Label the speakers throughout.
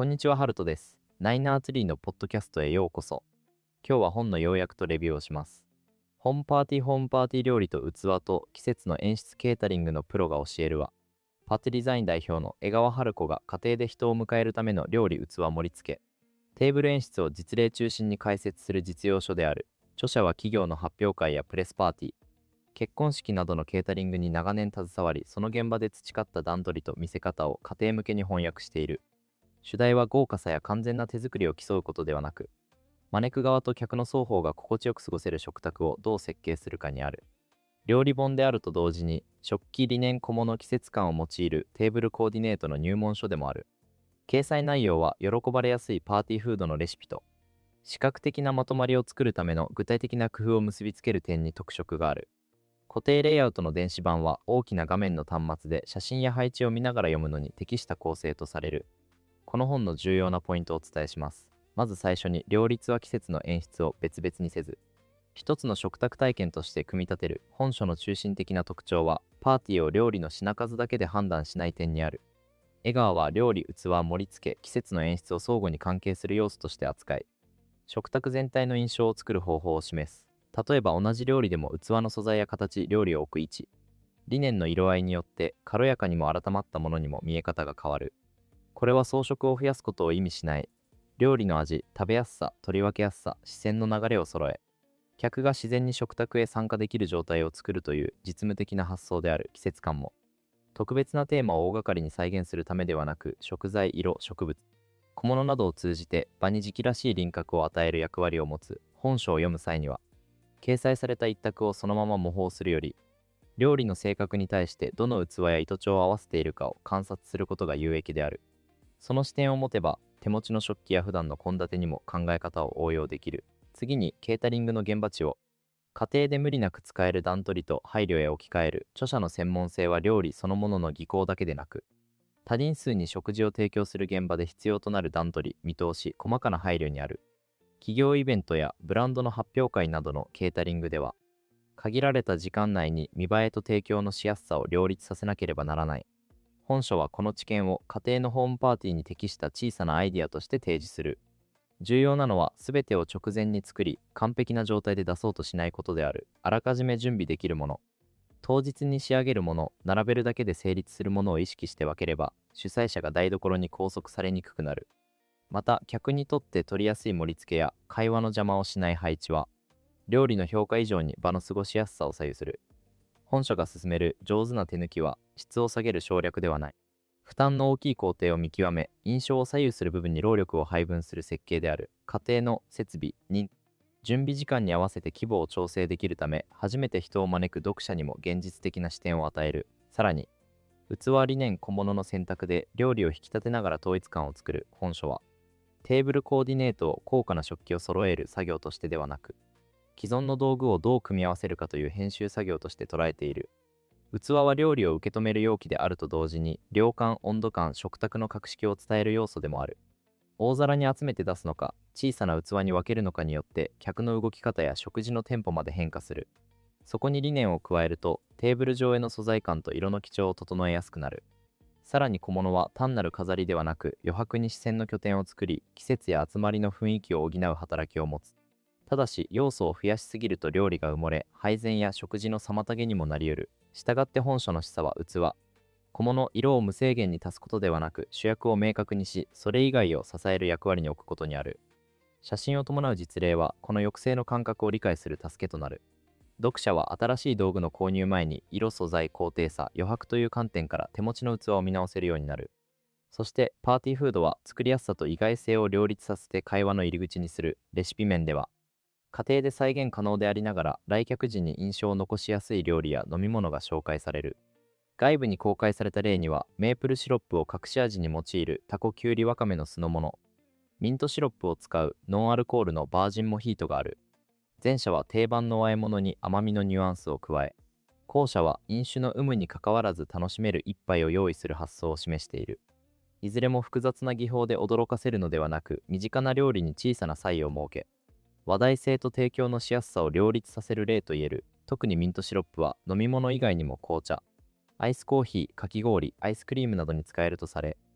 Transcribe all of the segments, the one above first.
Speaker 1: こんにちは、ハルトです。ナイナーツリーのポッドキャストへようこそ。今日は本の要約とレビューをします。ホームパーティー料理と器と季節の演出ケータリングのプロが教えるは、パティデザイン代表の江川春子が家庭で人を迎えるための料理器盛り付け、テーブル演出を実例中心に解説する実用書である。著者は企業の発表会やプレスパーティー、結婚式などのケータリングに長年携わり、その現場で培った段取りと見せ方を家庭向けに翻訳している。主題は豪華さや完全な手作りを競うことではなく、招く側と客の双方が心地よく過ごせる食卓をどう設計するかにある。料理本であると同時に、食器、理念、小物、季節感を用いるテーブルコーディネートの入門書でもある。掲載内容は喜ばれやすいパーティーフードのレシピと、視覚的なまとまりを作るための具体的な工夫を結びつける点に特色がある。固定レイアウトの電子版は大きな画面の端末で写真や配置を見ながら読むのに適した構成とされる。この本の重要なポイントをお伝えします。まず最初に、両立は季節の演出を別々にせず、一つの食卓体験として組み立てる。本書の中心的な特徴は、パーティーを料理の品数だけで判断しない点にある。江川は料理、器、盛り付け、季節の演出を相互に関係する要素として扱い、食卓全体の印象を作る方法を示す。例えば同じ料理でも器の素材や形、料理を置く位置、理念の色合いによって軽やかにも改まったものにも見え方が変わる。これは装飾を増やすことを意味しない。料理の味、食べやすさ、取り分けやすさ、視線の流れを揃え、客が自然に食卓へ参加できる状態を作るという実務的な発想である。季節感も、特別なテーマを大掛かりに再現するためではなく、食材、色、植物、小物などを通じて場に時期らしい輪郭を与える役割を持つ。本書を読む際には、掲載された一択をそのまま模倣するより、料理の性格に対してどの器や糸調を合わせているかを観察することが有益である。その視点を持てば、手持ちの食器や普段の献立にも考え方を応用できる。次に、ケータリングの現場地を家庭で無理なく使える段取りと配慮へ置き換える。著者の専門性は料理そのものの技巧だけでなく、多人数に食事を提供する現場で必要となる段取り、見通し、細かな配慮にある。企業イベントやブランドの発表会などのケータリングでは、限られた時間内に見栄えと提供のしやすさを両立させなければならない。本書はこの知見を家庭のホームパーティーに適した小さなアイディアとして提示する。重要なのは、全てを直前に作り完璧な状態で出そうとしないことである。あらかじめ準備できるもの、当日に仕上げるもの、並べるだけで成立するものを意識して分ければ、主催者が台所に拘束されにくくなる。また、客にとって取りやすい盛り付けや会話の邪魔をしない配置は、料理の評価以上に場の過ごしやすさを左右する。本書が勧める上手な手抜きは、質を下げる省略ではない。負担の大きい工程を見極め、印象を左右する部分に労力を配分する設計である。家庭の設備に準備時間に合わせて規模を調整できるため、初めて人を招く読者にも現実的な視点を与える。さらに、器、理念、小物の選択で料理を引き立てながら統一感を作る。本書は、テーブルコーディネートを高価な食器を揃える作業としてではなく、既存の道具をどう組み合わせるかという編集作業として捉えている。器は料理を受け止める容器であると同時に、量感、温度感、食卓の格式を伝える要素でもある。大皿に集めて出すのか、小さな器に分けるのかによって、客の動き方や食事のテンポまで変化する。そこに理念を加えると、テーブル上への素材感と色の基調を整えやすくなる。さらに小物は単なる飾りではなく、余白に視線の拠点を作り、季節や集まりの雰囲気を補う働きを持つ。ただし、要素を増やしすぎると料理が埋もれ、配膳や食事の妨げにもなり得る。したがって本書の示唆は、器、小物、色を無制限に足すことではなく、主役を明確にし、それ以外を支える役割に置くことにある。写真を伴う実例は、この抑制の感覚を理解する助けとなる。読者は新しい道具の購入前に、色、素材、高低差、余白という観点から手持ちの器を見直せるようになる。そして、パーティーフードは作りやすさと意外性を両立させて会話の入り口にする。レシピ面では、家庭で再現可能でありながら、来客時に印象を残しやすい料理や飲み物が紹介される。外部に公開された例には、メープルシロップを隠し味に用いるタコキュウリワカメの酢の物、ミントシロップを使うノンアルコールのバージンモヒートがある。前者は定番の和え物に甘みのニュアンスを加え、後者は飲酒の有無にかかわらず楽しめる一杯を用意する発想を示している。いずれも複雑な技法で驚かせるのではなく、身近な料理に小さな差異を設け、話題性と提供のしやすさを両立させる例といえる。特にミントシロップは飲み物以外にも紅茶、アイスコーヒー、かき氷、アイスクリームなどに使えるとされ、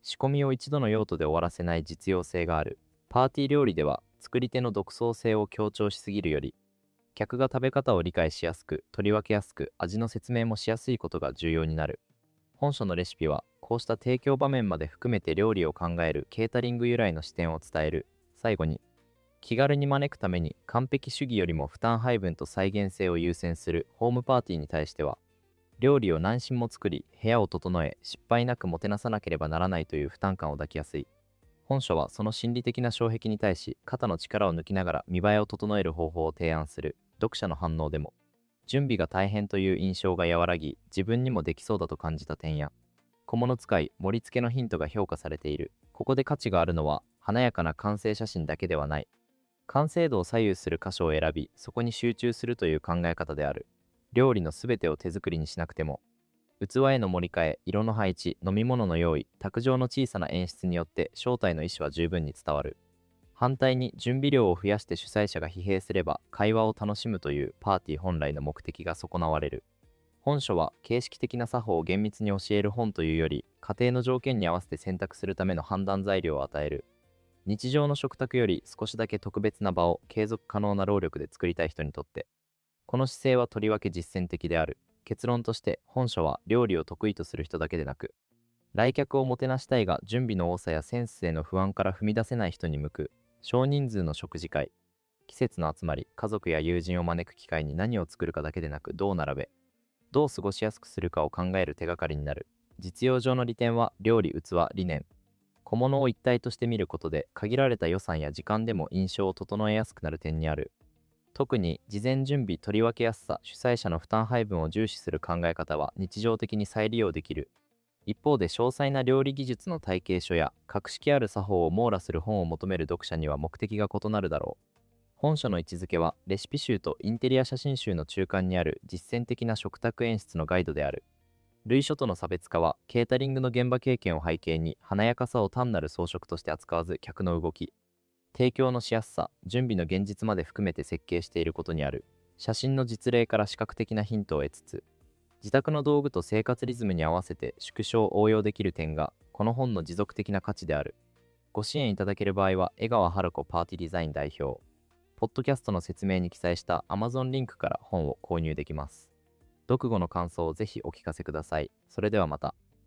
Speaker 1: 仕込みを一度の用途で終わらせない実用性がある。パーティー料理では作り手の独創性を強調しすぎるより、客が食べ方を理解しやすく、取り分けやすく、味の説明もしやすいことが重要になる。本書のレシピは、こうした提供場面まで含めて料理を考えるケータリング由来の視点を伝える。最後に、気軽に招くために完璧主義よりも負担配分と再現性を優先するホームパーティーに対しては、料理を何品も作り、部屋を整え、失敗なくもてなさなければならないという負担感を抱きやすい。本書はその心理的な障壁に対し、肩の力を抜きながら見栄えを整える方法を提案する。読者の反応でも、準備が大変という印象が和らぎ、自分にもできそうだと感じた点や、小物使い、盛り付けのヒントが評価されている。ここで価値があるのは、華やかな完成写真だけではない。完成度を左右する箇所を選び、そこに集中するという考え方である。料理のすべてを手作りにしなくても、器への盛り替え、色の配置、飲み物の用意、卓上の小さな演出によって正体の意思は十分に伝わる。反対に準備量を増やして主催者が疲弊すれば会話を楽しむというパーティー本来の目的が損なわれる。本書は形式的な作法を厳密に教える本というより、家庭の条件に合わせて選択するための判断材料を与える。日常の食卓より少しだけ特別な場を継続可能な労力で作りたい人にとって、この姿勢はとりわけ実践的である。結論として、本書は料理を得意とする人だけでなく、来客をもてなしたいが準備の多さやセンスへの不安から踏み出せない人に向く。少人数の食事会、季節の集まり、家族や友人を招く機会に何を作るかだけでなく、どう並べ、どう過ごしやすくするかを考える手がかりになる。実用上の利点は、料理、器、理念、小物を一体として見ることで、限られた予算や時間でも印象を整えやすくなる点にある。特に事前準備、取り分けやすさ、主催者の負担配分を重視する考え方は日常的に再利用できる。一方で、詳細な料理技術の体系書や格式ある作法を網羅する本を求める読者には目的が異なるだろう。本書の位置づけはレシピ集とインテリア写真集の中間にある実践的な食卓演出のガイドである。類書との差別化は、ケータリングの現場経験を背景に華やかさを単なる装飾として扱わず、客の動き、提供のしやすさ、準備の現実まで含めて設計していることにある。写真の実例から視覚的なヒントを得つつ、自宅の道具と生活リズムに合わせて縮小応用できる点が、この本の持続的な価値である。ご支援いただける場合は、江川春子パーティーデザイン代表、ポッドキャストの説明に記載した Amazon リンクから本を購入できます。読後の感想をぜひお聞かせください。それではまた。